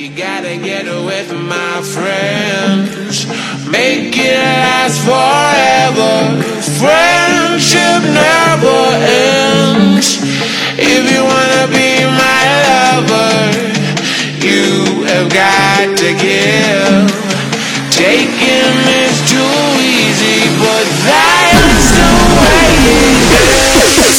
You gotta get with my friends. Make it last forever. Friendship never ends. If you wanna be my lover, you have got to give. Taking is too easy, but that's the way it is.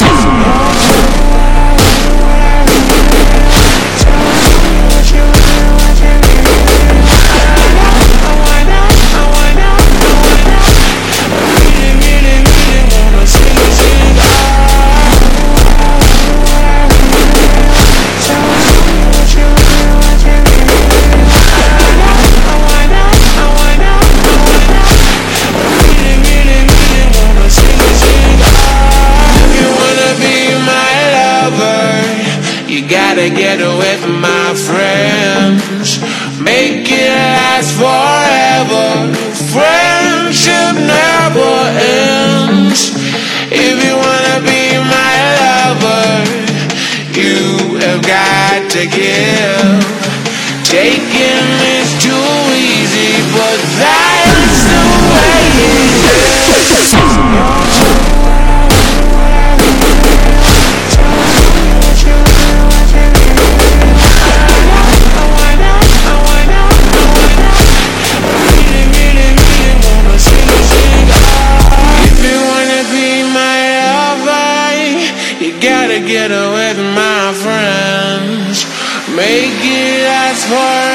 You gotta get with my friends. Make it last forever. Friendship never ends. If you wanna be my lover, you have got to give. Taking is too easy, but that's the way it is. Gotta get with my friends. Make it last forever.